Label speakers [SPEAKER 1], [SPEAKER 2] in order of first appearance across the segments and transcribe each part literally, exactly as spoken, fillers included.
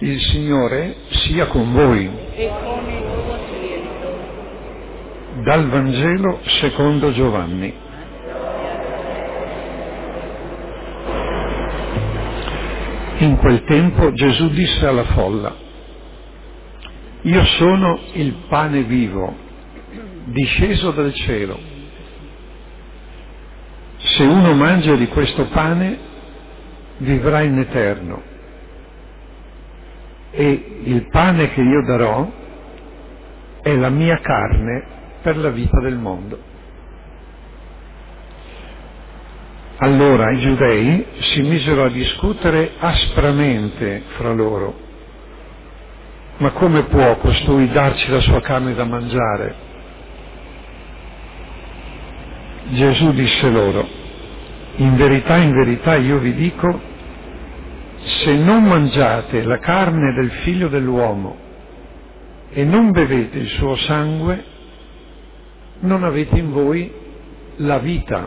[SPEAKER 1] Il Signore sia con voi.
[SPEAKER 2] e con il tuo spirito.
[SPEAKER 1] Dal Vangelo secondo Giovanni. In quel tempo Gesù disse alla folla: Io sono il pane vivo, disceso dal cielo. Se uno mangia di questo pane, vivrà in eterno. E il pane che io darò è la mia carne per la vita del mondo. Allora i giudei si misero a discutere aspramente fra loro. Ma come può costui darci la sua carne da mangiare? Gesù disse loro: In verità, in verità io vi dico, se non mangiate la carne del Figlio dell'uomo e non bevete il suo sangue, non avete in voi la vita.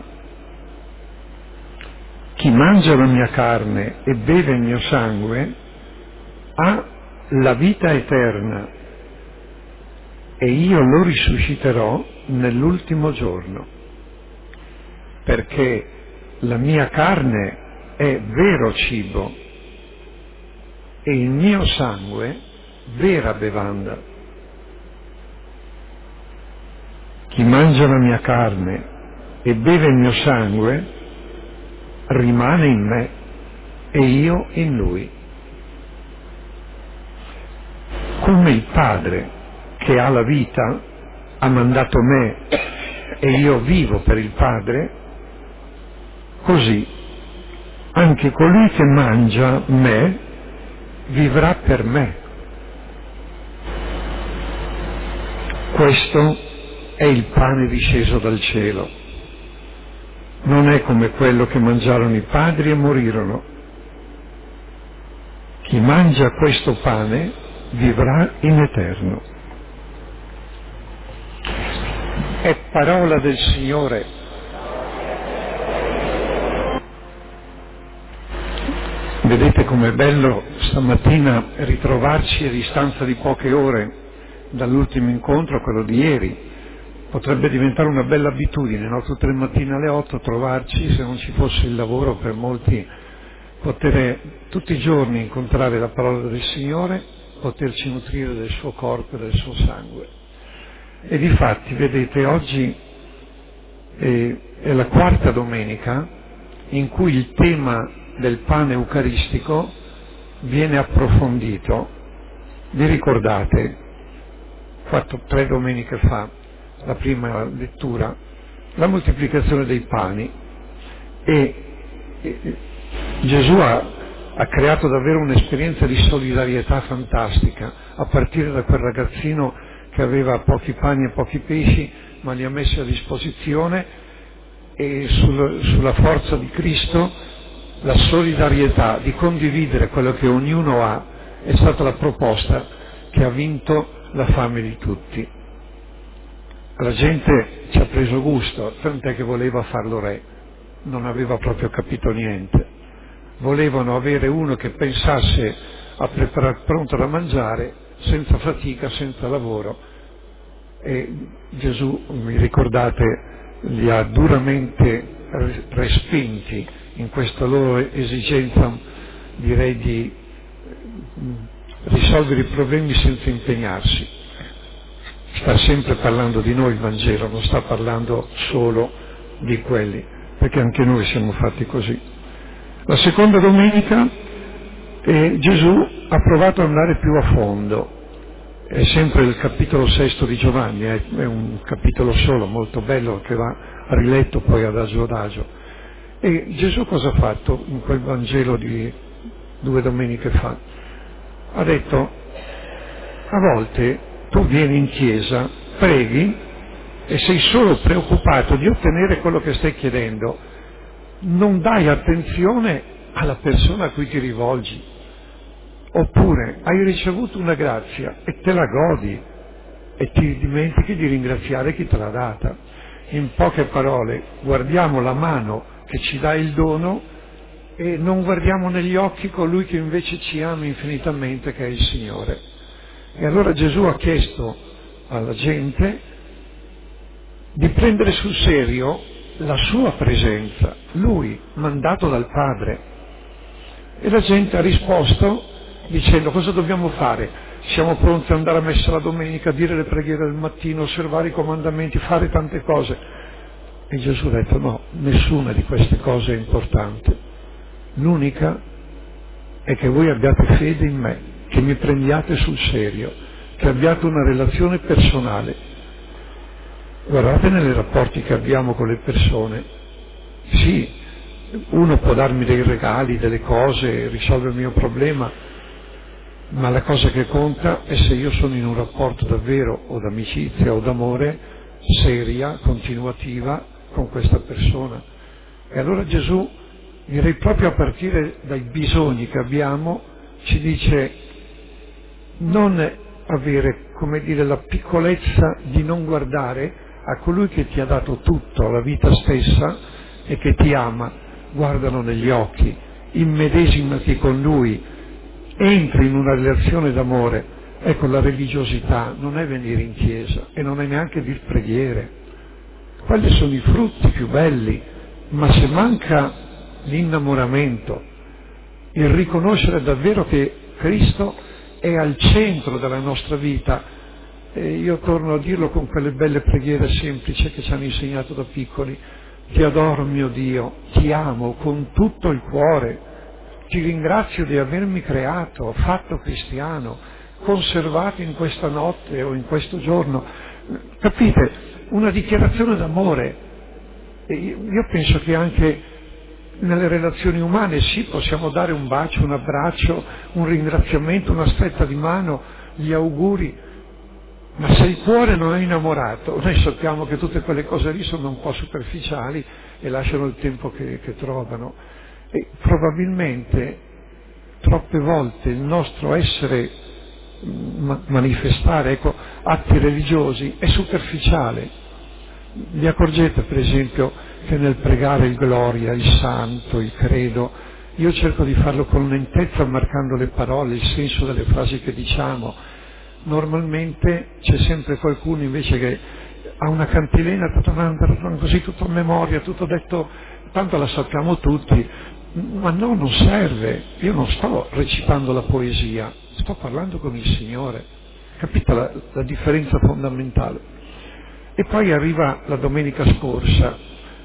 [SPEAKER 1] Chi mangia la mia carne e beve il mio sangue ha la vita eterna e io lo risusciterò nell'ultimo giorno, perché la mia carne è vero cibo e il mio sangue vera bevanda. Chi mangia la mia carne e beve il mio sangue rimane in me e io in lui. Come il Padre che ha la vita ha mandato me e io vivo per il Padre, così anche colui che mangia me vivrà per me. Questo è il pane disceso dal cielo. Non è come quello che mangiarono i padri e morirono. Chi mangia questo pane vivrà in eterno. È parola del Signore. Vedete com'è bello stamattina ritrovarci a distanza di poche ore dall'ultimo incontro, quello di ieri. Potrebbe diventare una bella abitudine, no? Tutte le mattine alle otto trovarci, se non ci fosse il lavoro per molti, poter tutti i giorni incontrare la parola del Signore, poterci nutrire del suo corpo e del suo sangue. E difatti, vedete, oggi è, è la quarta domenica in cui il tema del pane eucaristico viene approfondito. Vi ricordate, quattro, tre domeniche fa, la prima lettura, la moltiplicazione dei pani, e, e Gesù ha, ha creato davvero un'esperienza di solidarietà fantastica, a partire da quel ragazzino che aveva pochi pani e pochi pesci, ma li ha messi a disposizione, e sul, sulla forza di Cristo la solidarietà di condividere quello che ognuno ha è stata la proposta che ha vinto la fame di tutti. La gente ci ha preso gusto, tant'è che voleva farlo re, non aveva proprio capito niente. Volevano avere uno che pensasse a preparare pronto da mangiare, senza fatica, senza lavoro. E Gesù, mi ricordate, li ha duramente respinti in questa loro esigenza, direi, di risolvere i problemi senza impegnarsi. Sta sempre parlando di noi il Vangelo, non sta parlando solo di quelli, perché anche noi siamo fatti così. La seconda domenica eh, Gesù ha provato ad andare più a fondo, è sempre il capitolo sesto di Giovanni, è, è un capitolo solo, molto bello, che va riletto poi adagio adagio. E Gesù cosa ha fatto in quel Vangelo di due domeniche fa? Ha detto: a volte tu vieni in chiesa, preghi e sei solo preoccupato di ottenere quello che stai chiedendo, non dai attenzione alla persona a cui ti rivolgi. Oppure hai ricevuto una grazia e te la godi e ti dimentichi di ringraziare chi te l'ha data. In poche parole, guardiamo la mano che ci dà il dono e non guardiamo negli occhi colui che invece ci ama infinitamente, che è il Signore. E allora Gesù ha chiesto alla gente di prendere sul serio la sua presenza, lui mandato dal Padre. E la gente ha risposto dicendo: cosa dobbiamo fare? Siamo pronti ad andare a messa la domenica, dire le preghiere del mattino, osservare i comandamenti, fare tante cose. E Gesù ha detto: no, nessuna di queste cose è importante. L'unica è che voi abbiate fede in me, che mi prendiate sul serio, che abbiate una relazione personale. Guardate nei rapporti che abbiamo con le persone. Sì, uno può darmi dei regali, delle cose, risolvere il mio problema, ma la cosa che conta è se io sono in un rapporto davvero o d'amicizia o d'amore seria, continuativa con questa persona. E allora Gesù, direi proprio a partire dai bisogni che abbiamo, ci dice non avere, come dire, la piccolezza di non guardare a colui che ti ha dato tutto, la vita stessa, e che ti ama. Guardalo negli occhi, immedesimati con lui, entri in una relazione d'amore. Ecco, la religiosità non è venire in chiesa e non è neanche dir preghiere. Quelli sono i frutti più belli, ma se manca l'innamoramento, il riconoscere davvero che Cristo è al centro della nostra vita, e io torno a dirlo con quelle belle preghiere semplici che ci hanno insegnato da piccoli: ti adoro mio Dio, ti amo con tutto il cuore, ti ringrazio di avermi creato, fatto cristiano, conservato in questa notte o in questo giorno. Capite? Una dichiarazione d'amore. E io penso che anche nelle relazioni umane sì, possiamo dare un bacio, un abbraccio, un ringraziamento, una stretta di mano, gli auguri, ma se il cuore non è innamorato, noi sappiamo che tutte quelle cose lì sono un po' superficiali e lasciano il tempo che, che trovano. E probabilmente troppe volte il nostro essere, ma, manifestare ecco, atti religiosi è superficiale. Vi accorgete per esempio che nel pregare il gloria, il santo, il credo, io cerco di farlo con lentezza, marcando le parole, il senso delle frasi che diciamo. Normalmente c'è sempre qualcuno invece che ha una cantilena tutta così, tutto a memoria, tutto detto, tanto la sappiamo tutti, ma no, non serve. Io non sto recitando la poesia, sto parlando con il Signore. Capite la, la differenza fondamentale? E poi arriva la domenica scorsa,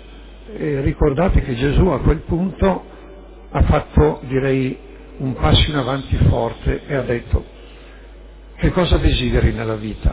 [SPEAKER 1] e ricordate che Gesù a quel punto ha fatto, direi, un passo in avanti forte e ha detto: che cosa desideri nella vita?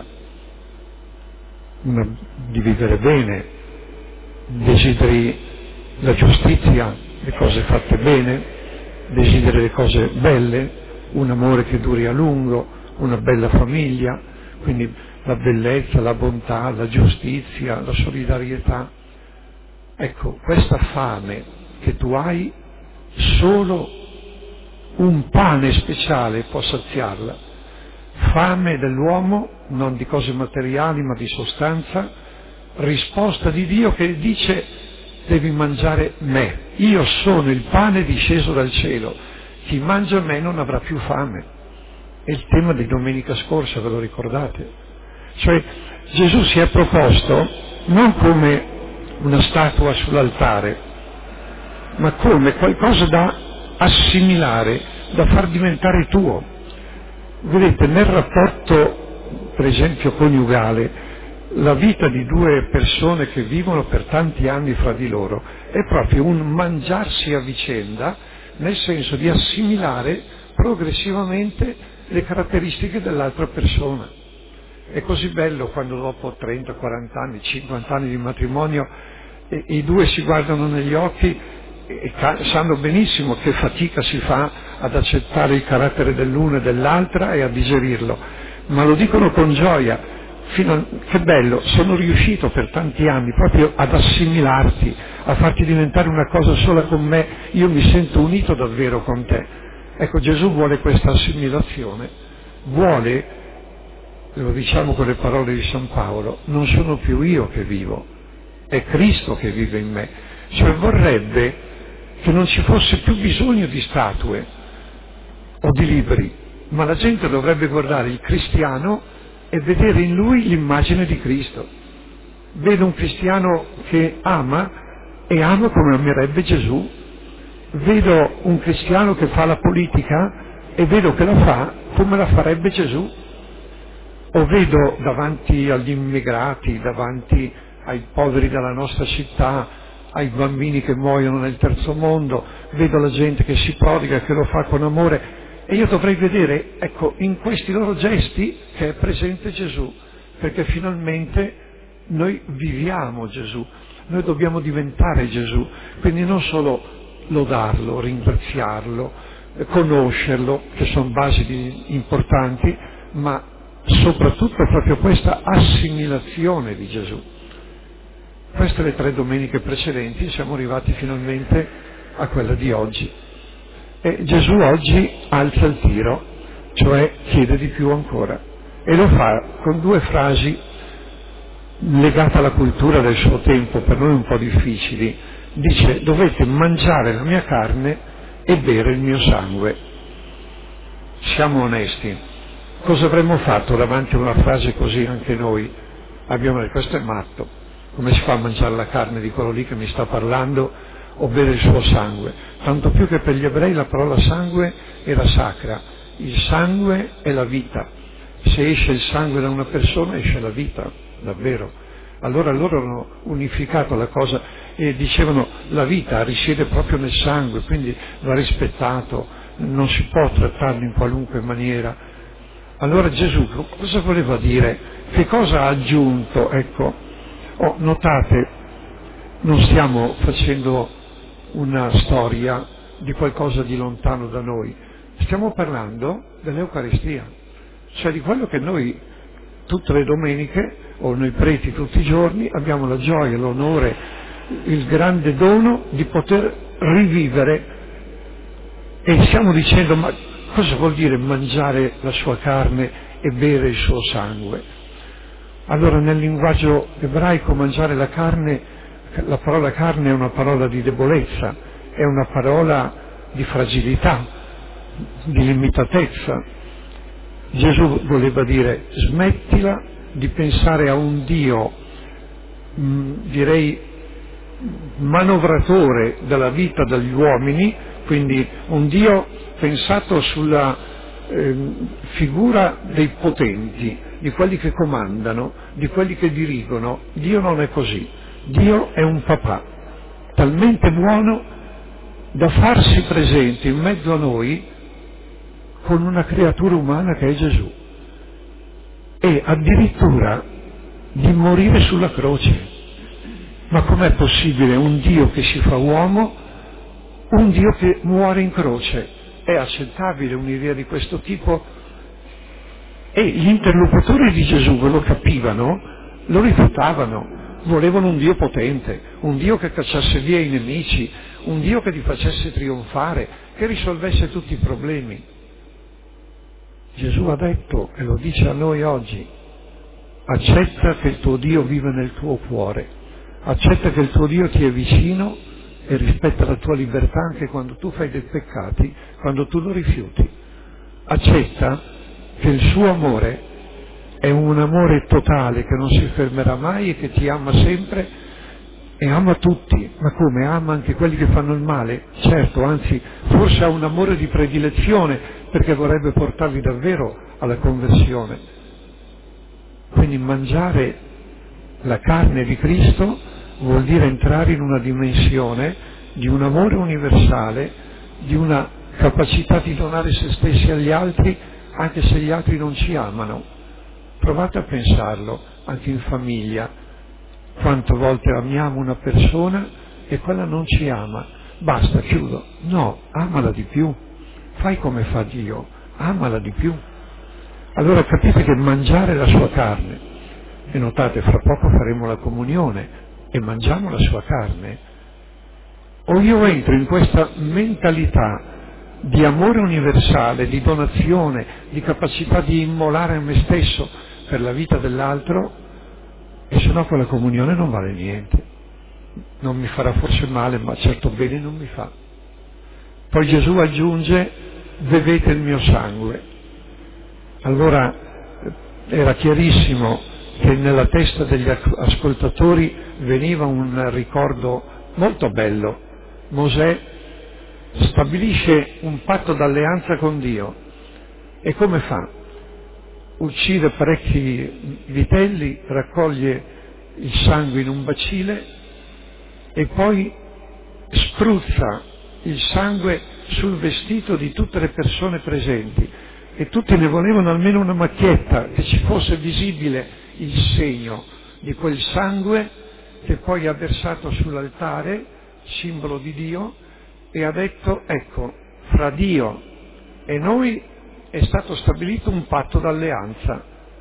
[SPEAKER 1] Una, di vivere bene, desideri la giustizia, le cose fatte bene, desideri le cose belle, un amore che duri a lungo, una bella famiglia, quindi la bellezza, la bontà, la giustizia, la solidarietà. Ecco, questa fame che tu hai, solo un pane speciale può saziarla. Fame dell'uomo, non di cose materiali ma di sostanza, risposta di Dio che dice: devi mangiare me, io sono il pane disceso dal cielo, chi mangia me non avrà più fame. È il tema di domenica scorsa, ve lo ricordate? Cioè Gesù si è proposto non come una statua sull'altare, ma come qualcosa da assimilare, da far diventare tuo. Vedete, nel rapporto, per esempio, coniugale, la vita di due persone che vivono per tanti anni fra di loro è proprio un mangiarsi a vicenda, nel senso di assimilare progressivamente le caratteristiche dell'altra persona. È così bello quando dopo trenta, quaranta anni, cinquanta anni di matrimonio e, e i due si guardano negli occhi e ca- sanno benissimo che fatica si fa ad accettare il carattere dell'uno e dell'altra e a digerirlo, ma lo dicono con gioia: fino a, che bello, sono riuscito per tanti anni proprio ad assimilarti, a farti diventare una cosa sola con me, io mi sento unito davvero con te. Ecco, Gesù vuole questa assimilazione, vuole, lo diciamo con le parole di San Paolo, non sono più io che vivo, è Cristo che vive in me. Cioè vorrebbe che non ci fosse più bisogno di statue o di libri, ma la gente dovrebbe guardare il cristiano e vedere in lui l'immagine di Cristo. Vedo un cristiano che ama e ama come amerebbe Gesù. Vedo un cristiano che fa la politica e vedo che la fa come la farebbe Gesù. O vedo davanti agli immigrati, davanti ai poveri della nostra città, ai bambini che muoiono nel terzo mondo, vedo la gente che si prodiga, che lo fa con amore, e io dovrei vedere, ecco, in questi loro gesti che è presente Gesù, perché finalmente noi viviamo Gesù, noi dobbiamo diventare Gesù, quindi non solo lodarlo, ringraziarlo, conoscerlo, che sono basi di, importanti, ma soprattutto proprio questa assimilazione di Gesù. Queste le tre domeniche precedenti, siamo arrivati finalmente a quella di oggi. E Gesù oggi alza il tiro, cioè chiede di più ancora, e lo fa con due frasi legate alla cultura del suo tempo, per noi un po' difficili. Dice: dovete mangiare la mia carne e bere il mio sangue. Siamo onesti, cosa avremmo fatto davanti a una frase così anche noi? Abbiamo detto: questo è matto, come si fa a mangiare la carne di quello lì che mi sta parlando o bere il suo sangue? Tanto più che per gli ebrei la parola sangue era sacra, il sangue è la vita, se esce il sangue da una persona esce la vita, davvero. Allora loro hanno unificato la cosa e dicevano: la vita risiede proprio nel sangue, quindi va rispettato, non si può trattarlo in qualunque maniera. Allora Gesù cosa voleva dire? Che cosa ha aggiunto? Ecco, oh, notate, non stiamo facendo una storia di qualcosa di lontano da noi, stiamo parlando dell'Eucaristia, cioè di quello che noi tutte le domeniche, o noi preti tutti i giorni, abbiamo la gioia, l'onore, il grande dono di poter rivivere, e stiamo dicendo: ma cosa vuol dire mangiare la sua carne e bere il suo sangue? Allora, nel linguaggio ebraico mangiare la carne, la parola carne è una parola di debolezza, è una parola di fragilità, di limitatezza. Gesù voleva dire: smettila di pensare a un Dio, mh, direi, manovratore della vita degli uomini, quindi un Dio pensato sulla eh, figura dei potenti, di quelli che comandano, di quelli che dirigono. Dio non è così. Dio è un papà talmente buono da farsi presente in mezzo a noi con una creatura umana che è Gesù, e addirittura di morire sulla croce. Ma com'è possibile un Dio che si fa uomo, un Dio che muore in croce? È accettabile un'idea di questo tipo? E gli interlocutori di Gesù lo capivano, lo rifiutavano. Volevano un Dio potente, un Dio che cacciasse via i nemici, un Dio che li facesse trionfare, che risolvesse tutti i problemi. Gesù ha detto, e lo dice a noi oggi: accetta che il tuo Dio viva nel tuo cuore, accetta che il tuo Dio ti è vicino e rispetta la tua libertà anche quando tu fai dei peccati, quando tu lo rifiuti. Accetta che il suo amore è un amore totale che non si fermerà mai e che ti ama sempre e ama tutti. Ma come? Ama anche quelli che fanno il male? Certo, anzi, forse ha un amore di predilezione perché vorrebbe portarli davvero alla conversione. Quindi mangiare la carne di Cristo vuol dire entrare in una dimensione di un amore universale, di una capacità di donare se stessi agli altri anche se gli altri non ci amano. Provate a pensarlo anche in famiglia, quante volte amiamo una persona e quella non ci ama. Basta, chiudo. No, amala di più, fai come fa Dio, amala di più. Allora capite che mangiare la sua carne, e notate, fra poco faremo la comunione e mangiamo la sua carne, o io entro in questa mentalità di amore universale, di donazione, di capacità di immolare me stesso per la vita dell'altro, e se no quella comunione non vale niente. Non mi farà forse male, ma certo bene non mi fa. Poi Gesù aggiunge: bevete il mio sangue. Allora era chiarissimo che nella testa degli ascoltatori veniva un ricordo molto bello. Mosè stabilisce un patto d'alleanza con Dio. E come fa? Uccide parecchi vitelli, raccoglie il sangue in un bacile e poi spruzza il sangue sul vestito di tutte le persone presenti, e tutti ne volevano almeno una macchietta, che ci fosse visibile il segno di quel sangue che poi ha versato sull'altare, simbolo di Dio, e ha detto: ecco, fra Dio e noi è stato stabilito un patto d'alleanza.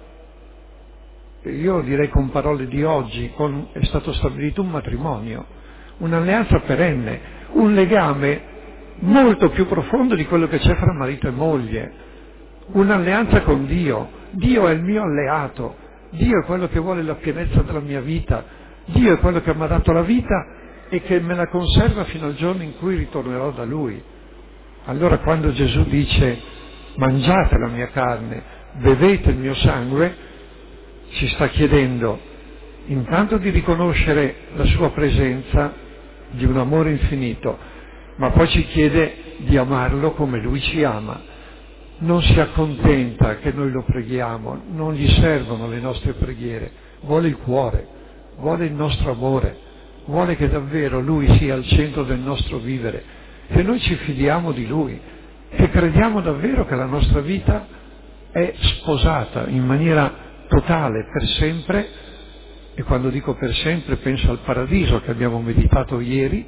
[SPEAKER 1] Io direi con parole di oggi, con, è stato stabilito un matrimonio, un'alleanza perenne, un legame molto più profondo di quello che c'è fra marito e moglie, un'alleanza con Dio. Dio è il mio alleato, Dio è quello che vuole la pienezza della mia vita, Dio è quello che mi ha dato la vita e che me la conserva fino al giorno in cui ritornerò da Lui. Allora quando Gesù dice: mangiate la mia carne, bevete il mio sangue, ci sta chiedendo intanto di riconoscere la sua presenza, di un amore infinito, ma poi ci chiede di amarlo come Lui ci ama. Non si accontenta che noi lo preghiamo, non gli servono le nostre preghiere, vuole il cuore, vuole il nostro amore, vuole che davvero Lui sia al centro del nostro vivere, che noi ci fidiamo di Lui, che crediamo davvero che la nostra vita è sposata in maniera totale, per sempre. E quando dico per sempre penso al paradiso che abbiamo meditato ieri,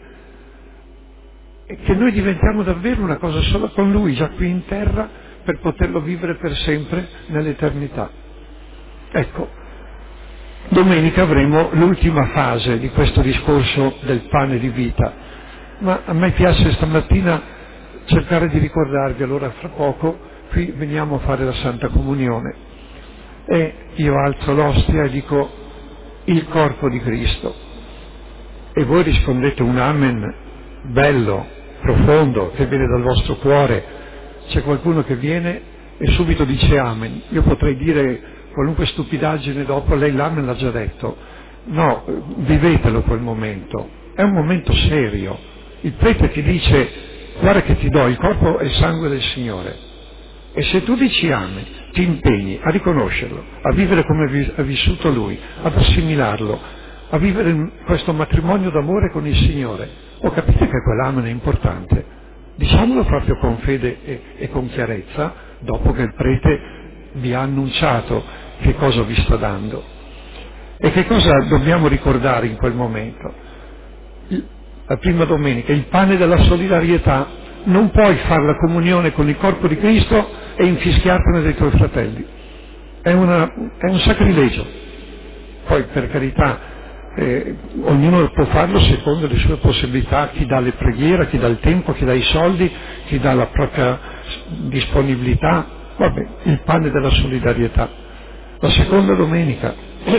[SPEAKER 1] e che noi diventiamo davvero una cosa sola con Lui, già qui in terra, per poterlo vivere per sempre nell'eternità. Ecco, domenica avremo l'ultima fase di questo discorso del pane di vita, ma a me piace stamattina cercare di ricordarvi, allora fra poco qui veniamo a fare la Santa Comunione e io alzo l'ostia e dico: il corpo di Cristo. E voi rispondete un amen bello, profondo, che viene dal vostro cuore. C'è qualcuno che viene e subito dice amen. Io potrei dire qualunque stupidaggine dopo, lei l'amen l'ha già detto. No, vivetelo quel momento. È un momento serio. Il prete ti dice: guarda che ti do il corpo e il sangue del Signore. E se tu dici amen, ti impegni a riconoscerlo, a vivere come ha vissuto Lui, ad assimilarlo, a vivere questo matrimonio d'amore con il Signore. O capite che quell'amen è importante? Diciamolo proprio con fede e, e con chiarezza, dopo che il prete vi ha annunciato che cosa vi sta dando. E che cosa dobbiamo ricordare in quel momento? Il, la prima domenica, il pane della solidarietà. Non puoi fare la comunione con il corpo di Cristo e infischiartene dei tuoi fratelli. È, una, è un sacrilegio. Poi, per carità, eh, ognuno può farlo secondo le sue possibilità, chi dà le preghiere, chi dà il tempo, chi dà i soldi, chi dà la propria disponibilità. Vabbè, il pane della solidarietà. La seconda domenica,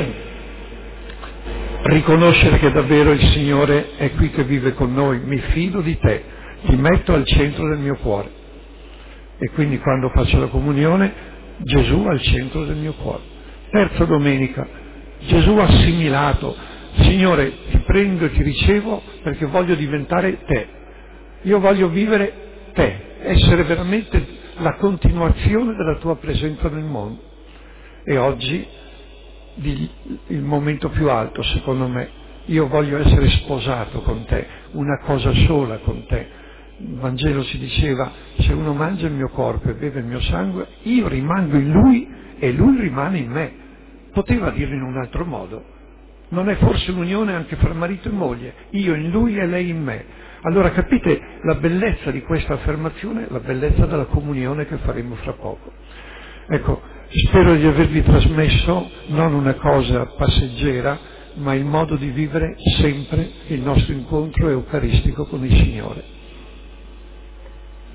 [SPEAKER 1] riconoscere che davvero il Signore è qui che vive con noi. Mi fido di te, ti metto al centro del mio cuore. E quindi quando faccio la comunione, Gesù al centro del mio cuore. Terza domenica, Gesù assimilato. Signore, ti prendo e ti ricevo perché voglio diventare te. Io voglio vivere te, essere veramente la continuazione della tua presenza nel mondo. E oggi il momento più alto, secondo me, io voglio essere sposato con te, una cosa sola con te. Il Vangelo ci diceva: se uno mangia il mio corpo e beve il mio sangue, io rimango in lui e lui rimane in me. Poteva dirlo in un altro modo. Non è forse un'unione anche fra marito e moglie? Io in lui e lei in me. Allora capite la bellezza di questa affermazione, la bellezza della comunione che faremo fra poco. Ecco, spero di avervi trasmesso non una cosa passeggera, ma il modo di vivere sempre il nostro incontro eucaristico con il Signore.